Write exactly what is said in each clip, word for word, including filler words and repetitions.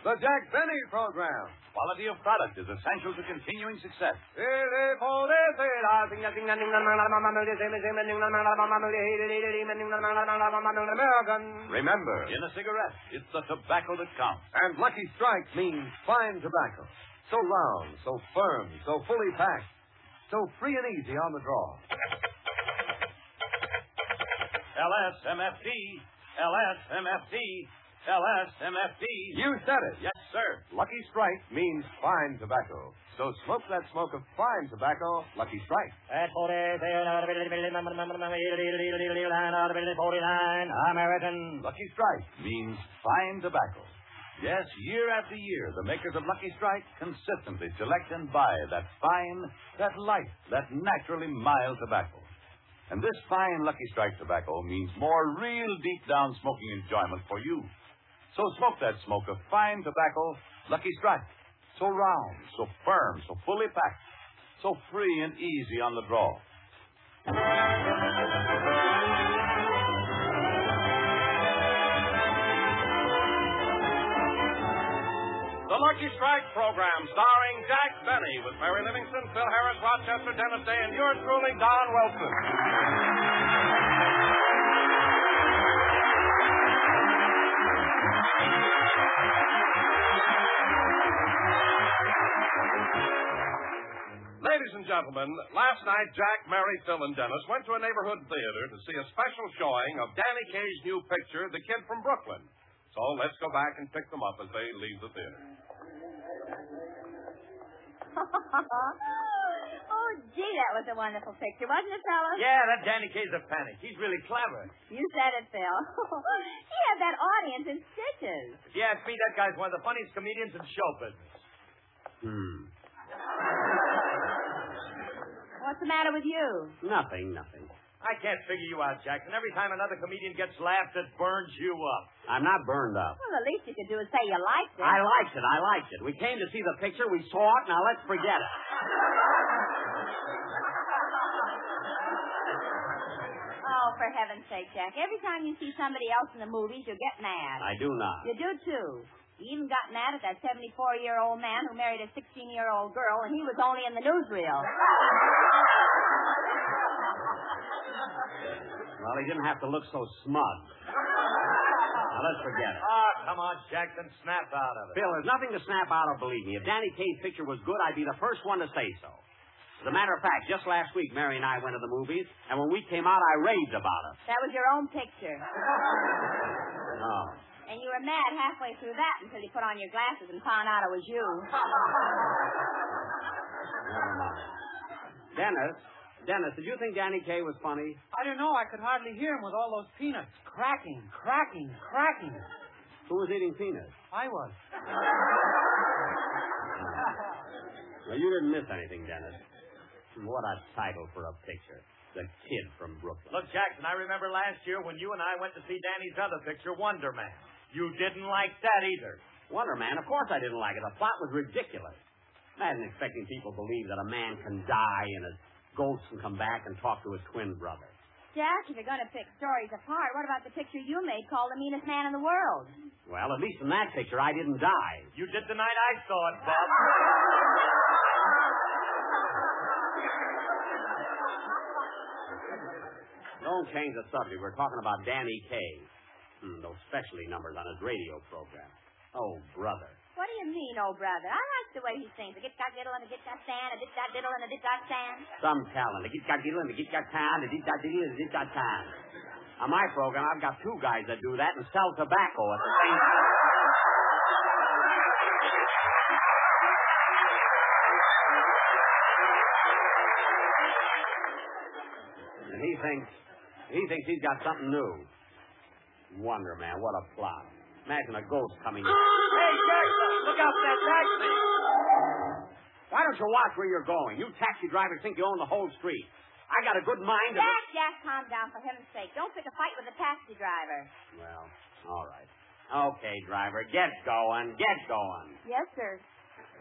The Jack Benny Program. Quality of product is essential to continuing success. Remember, in a cigarette, it's the tobacco that counts. And Lucky Strike means fine tobacco. So round, so firm, so fully packed, so free and easy on the draw. L S M F D, L S M F D, L S M F D. You said it. Yes, sir. Lucky Strike means fine tobacco. So smoke that smoke of fine tobacco, Lucky Strike. American. Lucky Strike means fine tobacco. Yes, year after year, the makers of Lucky Strike consistently select and buy that fine, that light, that naturally mild tobacco. And this fine Lucky Strike tobacco means more real deep-down smoking enjoyment for you. So smoke that smoke of fine tobacco, Lucky Strike. So round, so firm, so fully packed, so free and easy on the draw. The Lucky Strike program, starring Jack Benny, with Mary Livingston, Phil Harris, Rochester, Dennis Day, and yours truly, Don Wilson. Ladies and gentlemen, last night Jack, Mary, Phil, and Dennis went to a neighborhood theater to see a special showing of Danny Kaye's new picture, The Kid from Brooklyn. So let's go back and pick them up as they leave the theater. Oh, gee, that was a wonderful picture, wasn't it, fellas? Yeah, that Danny Kaye's a panic. He's really clever. You said it, Phil. He had that audience in stitches. Yeah, it's me. That guy's one of the funniest comedians in show business. Hmm. What's the matter with you? Nothing, nothing. I can't figure you out, Jackson. Every time another comedian gets laughed, it burns you up. I'm not burned up. Well, the least you could do is say you liked it. I liked it. I liked it. We came to see the picture. We saw it. Now let's forget it. Oh, for heaven's sake, Jack. Every time you see somebody else in the movies, you get mad. I do not. You do, too. You even got mad at that seventy-four-year-old man who married a sixteen-year-old girl, and he was only in the newsreel. Well, he didn't have to look so smug. Now, let's forget it. Oh, come on, Jackson. Snap out of it. Phil, there's nothing to snap out of, believe me. If Danny Kaye's picture was good, I'd be the first one to say so. As a matter of fact, just last week, Mary and I went to the movies, and when we came out, I raved about it. That was your own picture. Oh. And you were mad halfway through that until you put on your glasses and found out it was you. Never mind. Dennis, Dennis, did you think Danny Kaye was funny? I don't know. I could hardly hear him with all those peanuts. Cracking, cracking, cracking. Who was eating peanuts? I was. Well, you didn't miss anything, Dennis. What a title for a picture. The Kid from Brooklyn. Look, Jackson, I remember last year when you and I went to see Danny's other picture, Wonder Man. You didn't like that either. Wonder Man? Of course I didn't like it. The plot was ridiculous. Imagine expecting people to believe that a man can die and his ghost can come back and talk to his twin brother. Jack, if you're going to pick stories apart, what about the picture you made called The Meanest Man in the World? Well, at least in that picture, I didn't die. You did the night I saw it, Bob. Don't change the subject. We're talking about Danny Kaye. Hmm, those specialty numbers on his radio program. Oh, brother. What do you mean, oh, brother? I like the way he sings. The git-got diddle and the git-got stand, the dit-got diddle and the dit-got stand. Some talent. The git-got diddle and the git-got town, the dit-got diddle and the dit-got town. On my program, I've got two guys that do that and sell tobacco at the same time. And he thinks, he thinks he's got something new. Wonder Man, what a plot. Imagine a ghost coming in. Hey, Jackson, look out for that taxi. Why don't you watch where you're going? You taxi drivers think you own the whole street. I got a good mind to... Jack, Jack, calm down, for heaven's sake. Don't pick a fight with the taxi driver. Well, all right. Okay, driver, get going, get going. Yes, sir.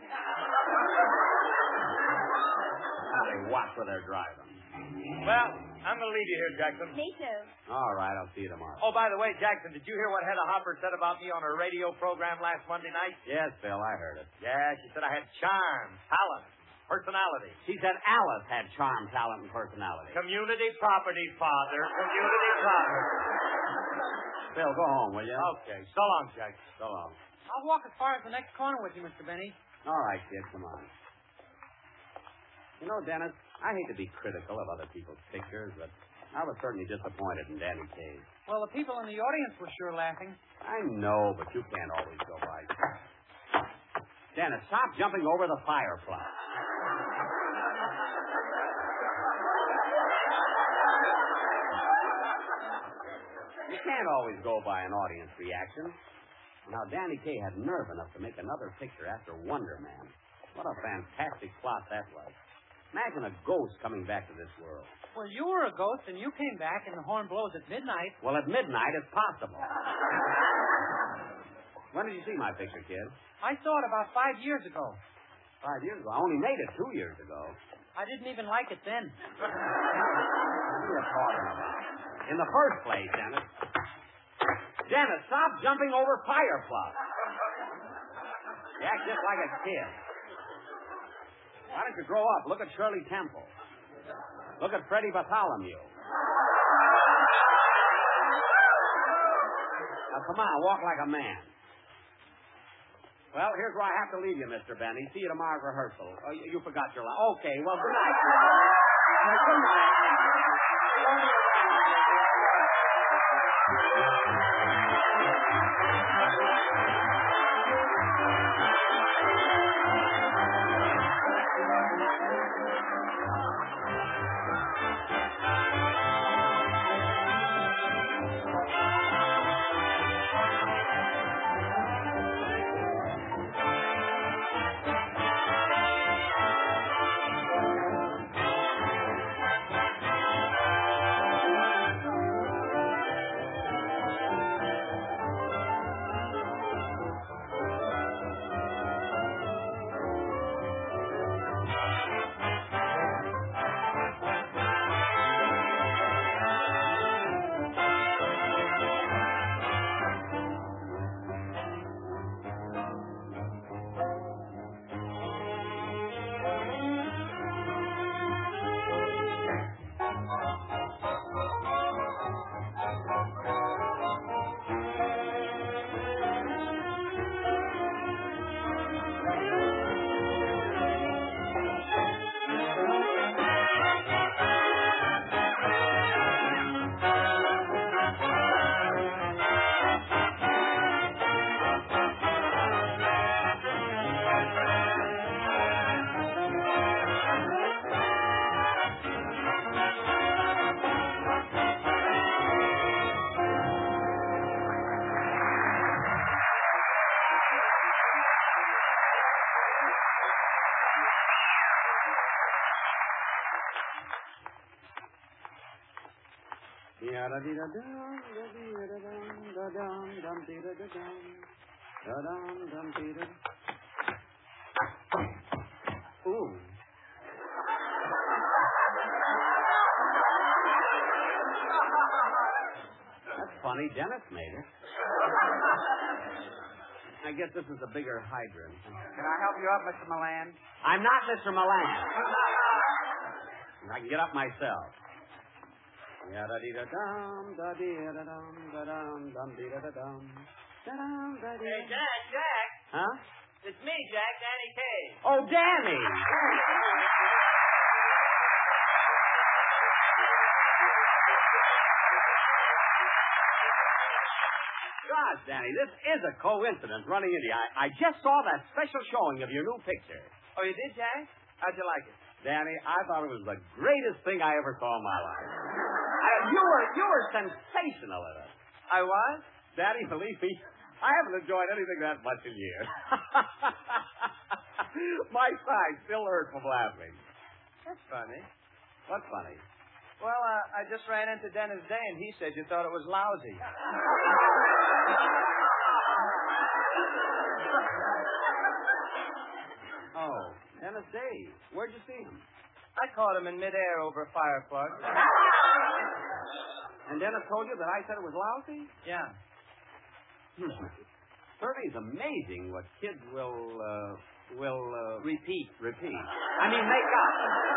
Now they watch where they're driving. Well, I'm going to leave you here, Jackson. Me too. All right, I'll see you tomorrow. Oh, by the way, Jackson, did you hear what Hedda Hopper said about me on her radio program last Monday night? Yes, Bill, I heard it. Yeah, she said I had charm, talent, personality. She said Alice had charm, talent, and personality. Community property, Father. Community property. Bill, go home, will you? Okay. So long, Jackson. So long. I'll walk as far as the next corner with you, Mister Benny. All right, kid, come on. You know, Dennis, I hate to be critical of other people's pictures, but I was certainly disappointed in Danny Kaye. Well, the people in the audience were sure laughing. I know, but you can't always go by. Dennis, stop jumping over the firefly. You can't always go by an audience reaction. Now, Danny Kaye had nerve enough to make another picture after Wonder Man. What a fantastic plot that was. Imagine a ghost coming back to this world. Well, you were a ghost, and you came back, and the horn blows at midnight. Well, at midnight, it's possible. When did you see my picture, kid? I saw it about five years ago. Five years ago. I only made it two years ago. I didn't even like it then. What are you talking about? In the first place, Dennis. Dennis, stop jumping over fireflies. You act just like a kid. Why don't you grow up? Look at Shirley Temple. Look at Freddie Bartholomew. Now, come on, walk like a man. Well, here's where I have to leave you, Mister Benny. See you tomorrow at rehearsal. Oh, you, you forgot your line. Okay, well, good night. Good night. Ooh. That's funny. Dennis made it. I guess this is a bigger hydrant. Can I help you up, Mister Milan? I'm not Mister Milan. I can get up myself. Ya-da-dee-da-dum, da-dee-da-dum, da-dum, dum-dee-da-da-dum. Da-dum, da-dee. Hey, Jack, Jack. Huh? It's me, Jack, Danny Kaye. Oh, Danny. Gosh, Danny, this is a coincidence running into you. I, I just saw that special showing of your new picture. Oh, you did, Jack? How'd you like it? Danny, I thought it was the greatest thing I ever saw in my life. I, you were you were sensational in it. I was? Danny, believe me, I haven't enjoyed anything that much in years. My side still hurt from laughing. That's funny. What's funny? Well, uh, I just ran into Dennis Day, and he said you thought it was lousy. Oh, Dennis Day. Where'd you see him? I caught him in midair over a fire plug. And Dennis told you that I said it was lousy? Yeah. Hmm. Certainly it's amazing what kids will, uh, will, uh... Repeat. Repeat. I mean, make up.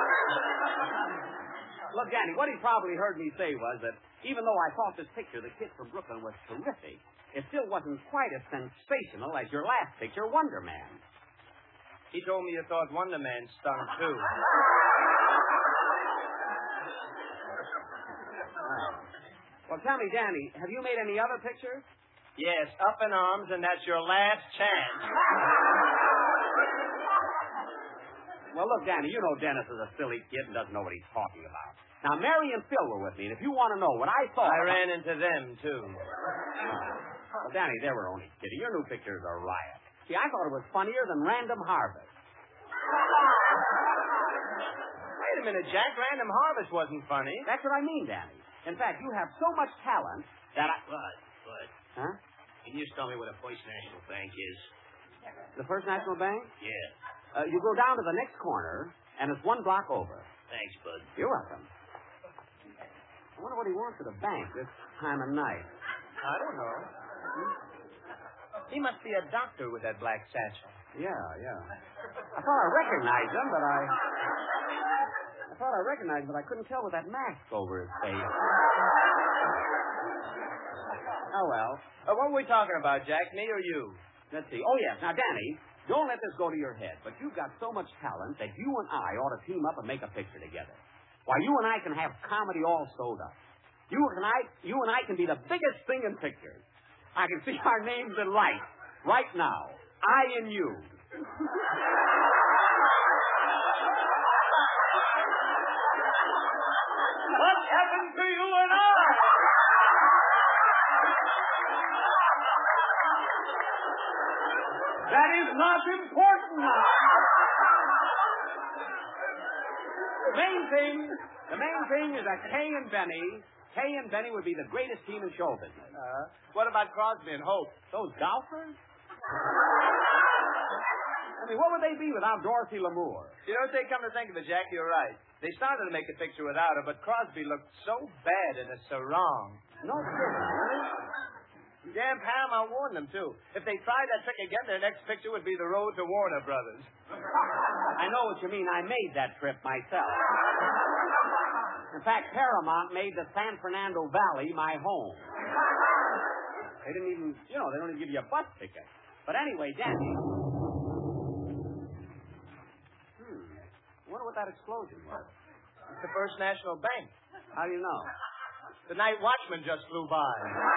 Look, Danny, what he probably heard me say was that even though I thought this picture, The Kid from Brooklyn, was terrific, it still wasn't quite as sensational as your last picture, Wonder Man. He told me you thought Wonder Man stung, too. Well, tell me, Danny, have you made any other pictures? Yes, Up in Arms, and that's your last chance. Well, look, Danny, you know Dennis is a silly kid and doesn't know what he's talking about. Now, Mary and Phil were with me, and if you want to know what I thought... I ran into them, too. Well, Danny, they were only kidding. Your new pictures are riot. See, I thought it was funnier than Random Harvest. Wait a minute, Jack. Random Harvest wasn't funny. That's what I mean, Danny. In fact, you have so much talent that I... Bud, Bud. Huh? Can you just tell me where the First National Bank is? The First National Bank? Yeah. Uh, you go down to the next corner, and it's one block over. Thanks, Bud. You're welcome. I wonder what he wants at the bank this time of night. I don't know. He must be a doctor with that black satchel. Yeah, yeah. I thought I recognized him, but I... I thought I recognized him, but I couldn't tell with that mask over his face. Oh, well. Uh, what were we talking about, Jack? Me or you? Let's see. Oh, yes. Now, Danny, don't let this go to your head, but you've got so much talent that you and I ought to team up and make a picture together. Why, you and I can have comedy all sewed up. You and I, you and I can be the biggest thing in pictures. I can see our names in lights right now. I and you. What happened to you and I? That is not important now. The main thing, the main thing is that Kay and Benny, Kay and Benny would be the greatest team in show business. Uh, what about Crosby and Hope? Those golfers? I mean, what would they be without Dorothy Lamour? You know, if they come to think of it, Jack, you're right. They started to make a picture without her, but Crosby looked so bad in a sarong. No kidding. Damn, Pam, I warned them, too. If they tried that trick again, their next picture would be the road to Warner Brothers. I know what you mean. I made that trip myself. In fact, Paramount made the San Fernando Valley my home. They didn't even, you know, they don't even give you a bus ticket. But anyway, Danny. Hmm. I wonder what that explosion was. It's the First National Bank. How do you know? The night watchman just flew by.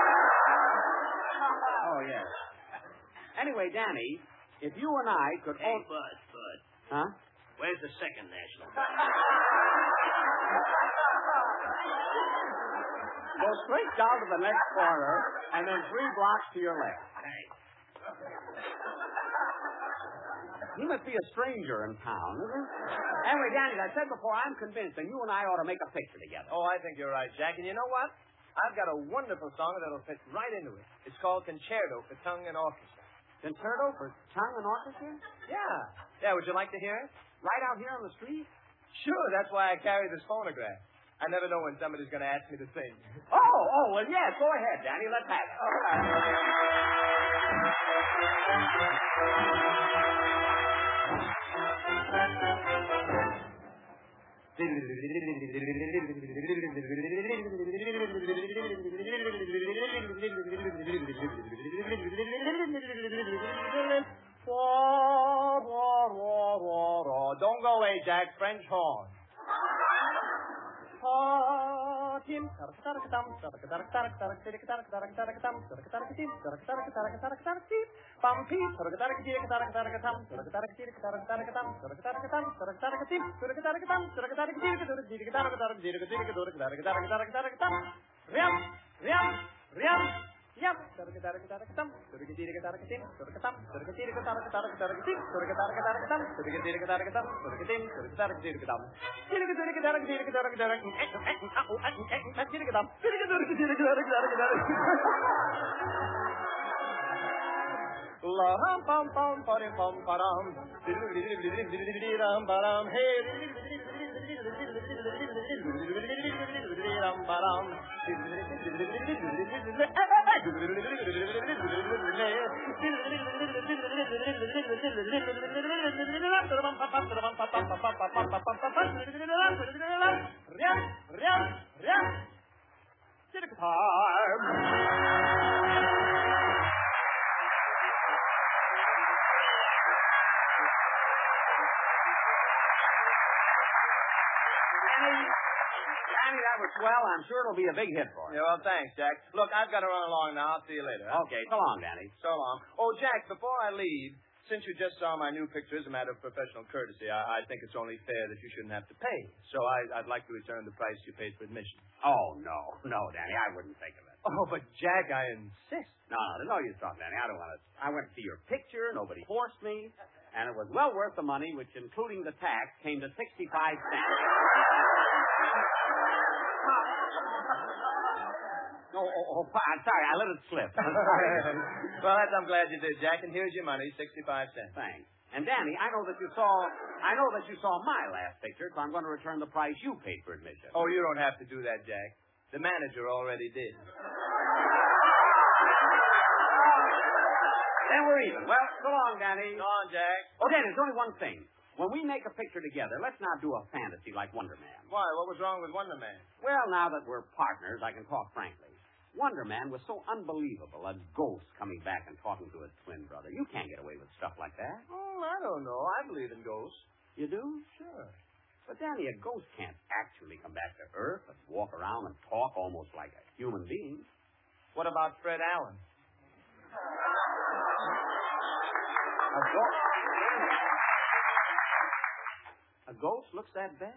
Oh, yes. Anyway, Danny, if you and I could... Hey, Bud, Bud. Huh? Where's the Second National Bank? Go straight down to the next corner, and then three blocks to your left. Thanks. He must be a stranger in town, isn't he? Anyway, Danny, as I said before, I'm convinced that you and I ought to make a picture together. Oh, I think you're right, Jack. And you know what? I've got a wonderful song that'll fit right into it. It's called Concerto for Tongue and Orchestra. Concerto for tongue and orchestra? Yeah. Yeah, would you like to hear it? Right out here on the street? Sure, that's why I carry this phonograph. I never know when somebody's going to ask me to sing. Oh, oh, well, yes, go ahead, Danny. Let's have it. All Don't go away, Jack. French horn. Yep. La ram pam pam pam pam pam. Hey. Danny, that was swell. I'm sure it'll be a big hit for you. Yeah, well, thanks, Jack. Look, I've got to run along now. I'll see you later. Huh? Okay, so long, Danny. So long. Oh, Jack, before I leave, since you just saw my new picture as a matter of professional courtesy, I, I think it's only fair that you shouldn't have to pay. So I, I'd like to return the price you paid for admission. Oh, no. No, Danny, I wouldn't think of it. Oh, but Jack, I insist. No, no, no use talking, Danny. I don't want to. I went to see your picture. Nobody forced me. And it was well worth the money, which, including the tax, came to sixty-five cents. Oh, oh, oh, I'm sorry. I let it slip. Well, that's, I'm glad you did, Jack. And here's your money, sixty-five cents. Thanks. And, Danny, I know that you saw, I know that you saw my last picture, so I'm going to return the price you paid for admission. Oh, you don't have to do that, Jack. The manager already did. Then we're even. Well, so long, Danny. So long, Jack. Oh, Danny, there's only one thing. When we make a picture together, let's not do a fantasy like Wonder Man. Why? What was wrong with Wonder Man? Well, now that we're partners, I can talk frankly. Wonder Man was so unbelievable, a ghost coming back and talking to his twin brother. You can't get away with stuff like that. Oh, I don't know. I believe in ghosts. You do? Sure. But, Danny, a ghost can't actually come back to Earth and walk around and talk almost like a human being. What about Fred Allen? A ghost? A ghost looks that bad?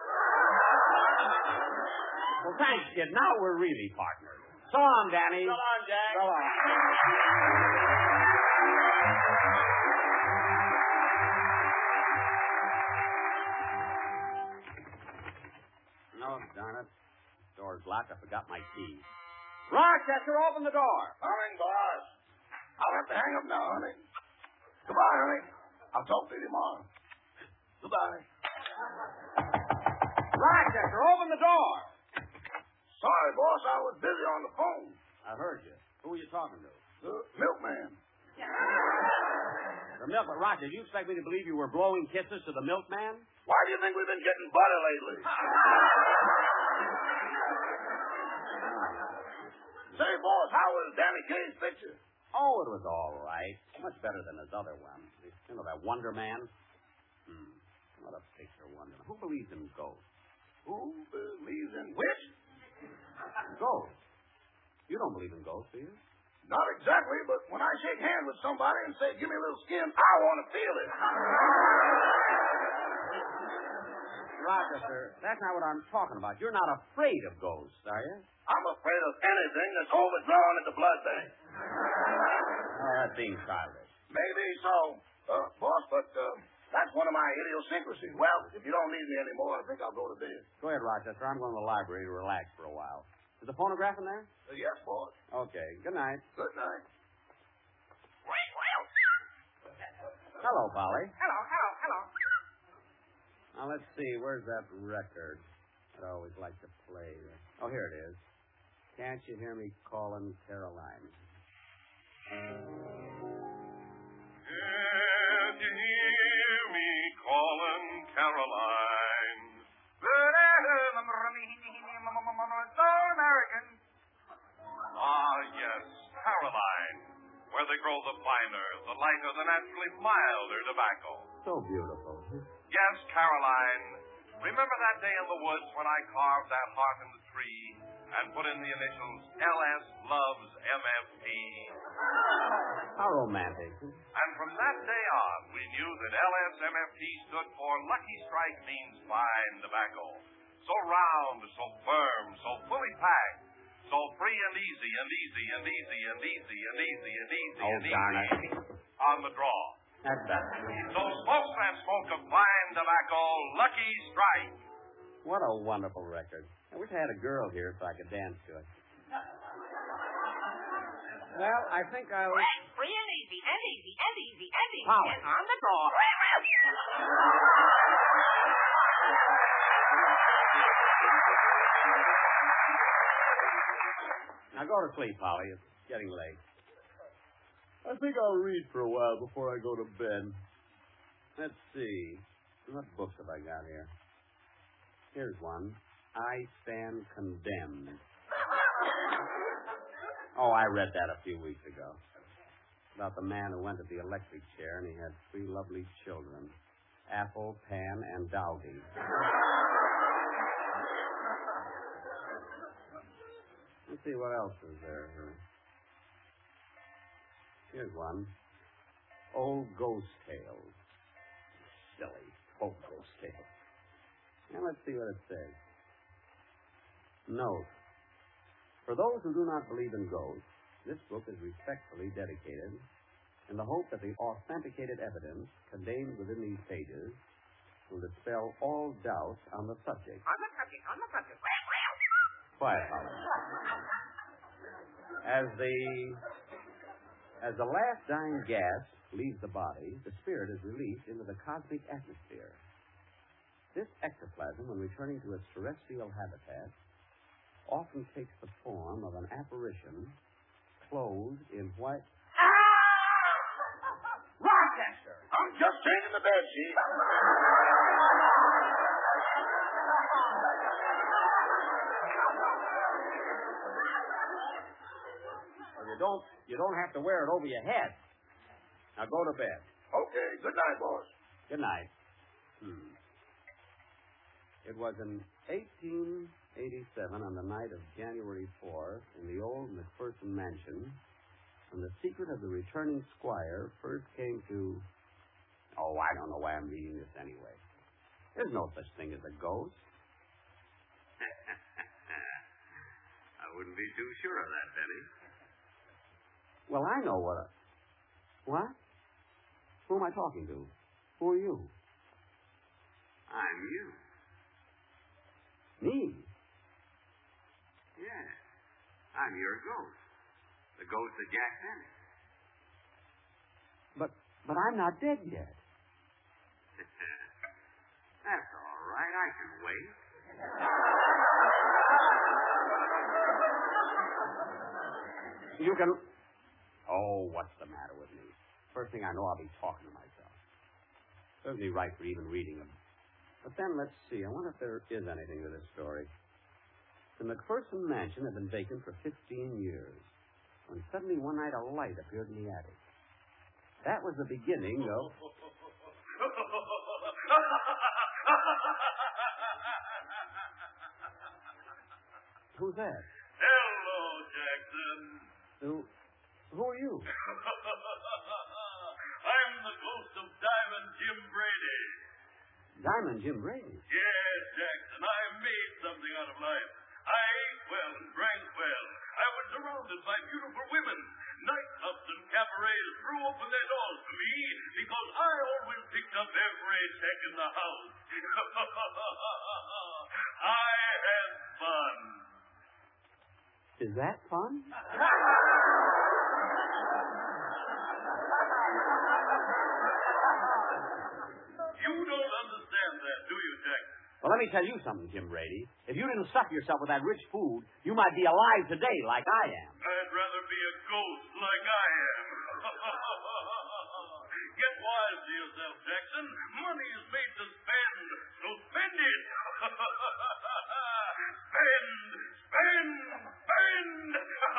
Well, thanks, kid. Now we're really partners. So long, Danny. So long, Jack. So long. No, darn it. The door's locked. I forgot my key. Rochester, open the door. Morning, boss. I'll have to hang up now, honey. Goodbye, honey. I'll talk to you tomorrow. Goodbye. Rochester, open the door. Sorry, boss. I was busy on the phone. I heard you. Who were you talking to? The milkman. The milk, but Roger, do you expect me to believe you were blowing kisses to the milkman? Why do you think we've been getting butter lately? Say, boss, how was Danny Kaye's picture? Oh, it was all right. Much better than his other one. You know, that Wonder Man? Hmm. What a picture, Wonder Man. Who believes in ghosts? Who believes in which? Ghosts. You don't believe in ghosts, do you? Not exactly, but when I shake hands with somebody and say, give me a little skin, I want to feel it. Rochester, that's not what I'm talking about. You're not afraid of ghosts, are you? I'm afraid of anything that's overdrawn at the blood bank. Oh, that seems childish. Maybe so, uh, boss, but uh, that's one of my idiosyncrasies. Well, if you don't need me anymore, I think I'll go to bed. Go ahead, Rochester. I'm going to the library to relax for a while. Is the phonograph in there? Uh, yes, boss. Okay. Good night. Good night. Hello, Polly. Hello, hello, hello. Now, let's see. Where's that record that I always like to play? Oh, here it is. Can't you hear me calling Caroline? Can't you hear me calling Caroline? So American. Ah, yes, Caroline, where they grow the finer, the lighter, the naturally milder tobacco. So beautiful. Yes, Caroline. Remember that day in the woods when I carved that heart in the tree and put in the initials L S loves M F T? How romantic. And from that day on, we knew that L S M F T stood for Lucky Strike means fine tobacco. So round, so firm, so fully packed, so free and easy and easy and easy and easy and easy and easy Oh, and darn it. easy on the draw. That's better. So smoke that smoke of fine tobacco, Lucky Strike. What a wonderful record. I wish I had a girl here so I could dance to it. Well, I think I'll... Free and easy and easy and easy and easy. Polly. On the draw. Now go to sleep, Polly. It's getting late. I think I'll read for a while before I go to bed. Let's see. What books have I got here? Here's one. I Stand Condemned. Oh, I read that a few weeks ago. About the man who went to the electric chair and he had three lovely children. Apple, Pan, and Dowdy. Let's see what else is there here. Here's one. Old Ghost Tales. Silly. Old Ghost Tales. Now let's see what it says. Note. For those who do not believe in ghosts, this book is respectfully dedicated in the hope that the authenticated evidence contained within these pages will dispel all doubt on the subject. On the subject, on the subject. Quiet, Holly. As the as the last dying gas leaves the body, the spirit is released into the cosmic atmosphere. This ectoplasm, when returning to its terrestrial habitat, often takes the form of an apparition clothed in white. Rochester! I'm just changing the bed sheet. Well, you don't you don't have to wear it over your head. Now go to bed. Okay, good night, boss. Good night. Hmm. It was in eighteen eighty-seven, on the night of January fourth, in the old McPherson mansion, when the secret of the returning squire first came to... Oh, I don't know why I'm reading this anyway. There's no such thing as a ghost. I wouldn't be too sure of that, Benny. Well, I know what a... What? Who am I talking to? Who are you? I'm you. Me? Yes. I'm your ghost. The ghost of Jack Benny. But but I'm not dead yet. That's all right. I can wait. You can... Oh, what's the matter with me? First thing I know, I'll be talking to myself. Serves me right for even reading them. But then, let's see. I wonder if there is anything to this story. The McPherson mansion had been vacant for fifteen years, when suddenly one night a light appeared in the attic. That was the beginning of... Who's that? Hello, Jackson. Who... Who are you? I'm the ghost of Diamond Jim Brady. Diamond Jim Brady? Yes, Jackson. I made something out of life. I ate well and drank well. I was surrounded by beautiful women. Nightclubs and cabarets threw open their doors to me because I always picked up every check in the house. I had fun. Is that fun? You don't understand that, do you, Jackson? Well, let me tell you something, Jim Brady. If you didn't stuff yourself with that rich food, you might be alive today like I am. I'd rather be a ghost like I am. Get wise to yourself, Jackson. Money is made to spend, so spend it. Spend, spend, spend.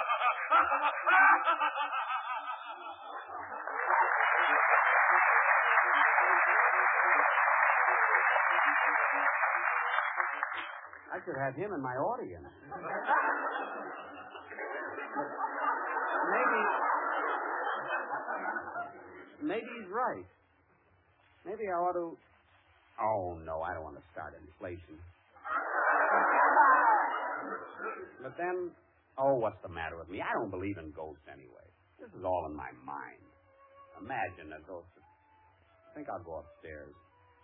I could have him in my audience. Maybe... Maybe he's right. Maybe I ought to... Oh, no, I don't want to start inflation. But then... Oh, what's the matter with me? I don't believe in ghosts anyway. This is all in my mind. Imagine a ghost. I think I'll go upstairs.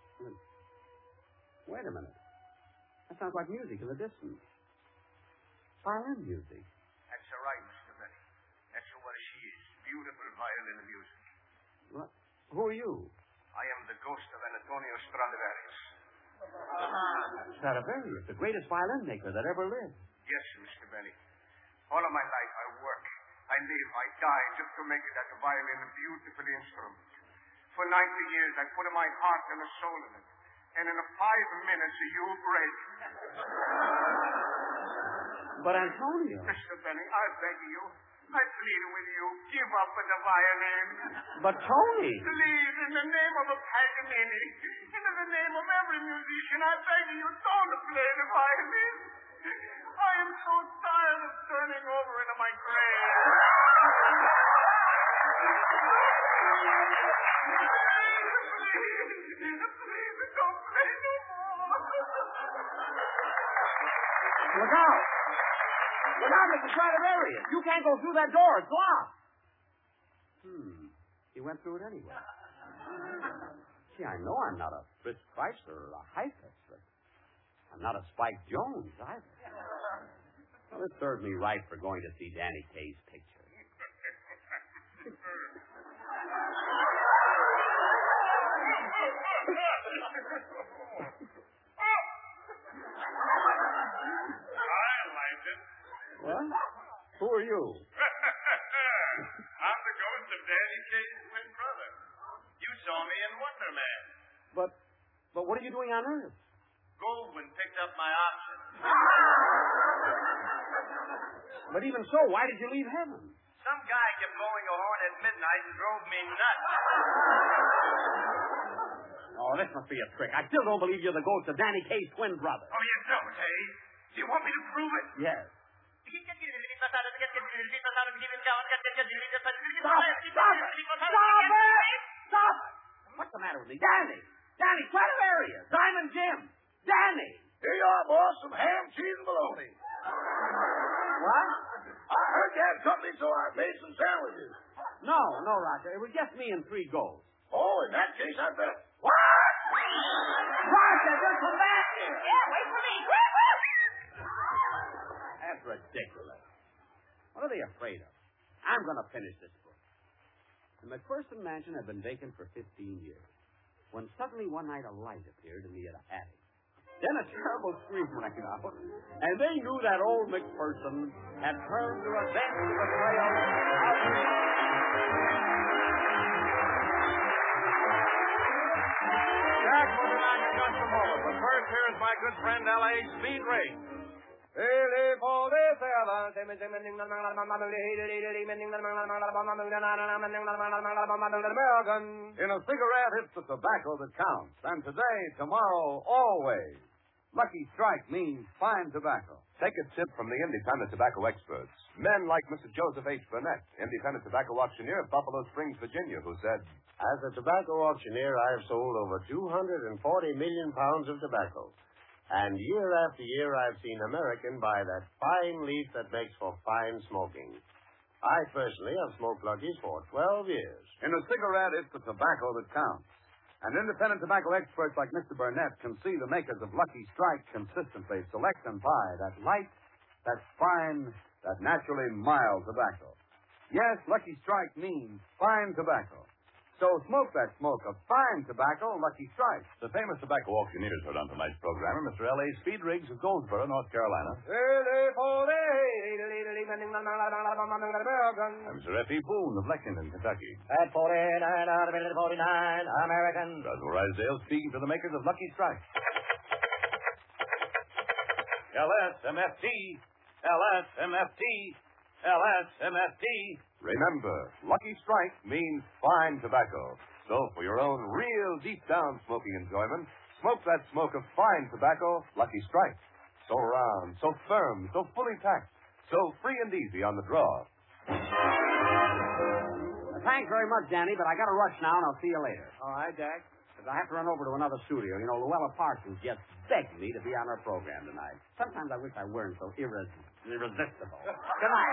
Wait a minute. That sounds like music in the distance. Violin music. That's all right, Mister Benny. That's what she is. Beautiful violin music. What? Who are you? I am the ghost of Antonio Stradivarius. Stradivarius, the greatest violin maker that ever lived. Yes, Mister Benny. All of my life I work. I live, I die just to make that violin a beautiful instrument. For ninety years I put my heart and a soul in it. And in five minutes you break. But Antonio. Mister Benny, I beg you. I plead with you. Give up with the violin. But Tony. Please, in the name of a Paganini, and in the name of every musician, I beg you, don't play the violin. I am so tired of turning over into my grave. Please, please, don't play no more. Look out! Look out, Mister Stradivarius! You can't go through that door. It's locked. Hmm. He went through it anyway. Gee, I know I'm not a Fritz Chrysler or a Heifetz, but I'm not a Spike Jones either. Well, it served me right for going to see Danny Kaye's picture. What? Who are you? I'm the ghost of Danny Kaye's twin brother. You saw me in Wonder Man. But, but what are you doing on Earth? Goldwyn picked up my option. But even so, why did you leave heaven? Some guy kept blowing a horn at midnight and drove me nuts. Oh, this must be a trick. I still don't believe you're the ghost of Danny Kaye's twin brother. Oh, you don't, eh? Do you want me to prove it? Yes. Stop! Stop it! Stop it! Stop it! What's the matter with me? Danny! Danny, Stradivarius! Diamond Jim! Danny! Here you are, boss. Some ham, cheese, and bologna. What? I heard you had company, so I made some sandwiches. No, no, Roger. It was just me and three ghosts. Oh, in that case, I bet. What? Roger, just come back here. Yeah, wait for me. That's ridiculous. What are they afraid of? I'm going to finish this book. The McPherson mansion had been vacant for fifteen years, when suddenly one night a light appeared in the attic. Then a terrible scream rang out, and they knew that old McPherson had turned to avenge the betrayal of... Jack will be back in just a moment, but first here's my good friend L A Speed Race. In a cigarette, it's the tobacco that counts. And today, tomorrow, always. Lucky Strike means fine tobacco. Take a tip from the independent tobacco experts. Men like Mister Joseph H. Burnett, independent tobacco auctioneer of Buffalo Springs, Virginia, who said, "As a tobacco auctioneer, I have sold over two hundred forty million pounds of tobacco. And year after year, I've seen American buy that fine leaf that makes for fine smoking. I personally have smoked Lucky's for twelve years. In a cigarette, it's the tobacco that counts. And independent tobacco experts like Mister Burnett can see the makers of Lucky Strike consistently select and buy that light, that fine, that naturally mild tobacco. Yes, Lucky Strike means fine tobacco. So smoke that smoke of fine tobacco, Lucky Strike. The famous tobacco auctioneers heard on tonight's programmer, Mister L A Speed Riggs of Goldsboro, North Carolina. And Mister F E Boone of Lexington, Kentucky. At forty-nine out of minute forty-nine, American. Roswell Rysdale speaking for the makers of Lucky Strike. L S M F T, L S M F T, L S M F T. Remember, Lucky Strike means fine tobacco. So for your own real deep-down smoking enjoyment, smoke that smoke of fine tobacco, Lucky Strike. So round, so firm, so fully packed, so free and easy on the draw. Well, thanks very much, Danny, but I got to rush now, and I'll see you later. All right, Jack. Because I have to run over to another studio. You know, Luella Parsons just begged me to be on her program tonight. Sometimes I wish I weren't so irres- irresistible. Good night.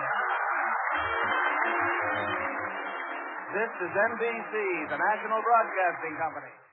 This is N B C, the National Broadcasting Company.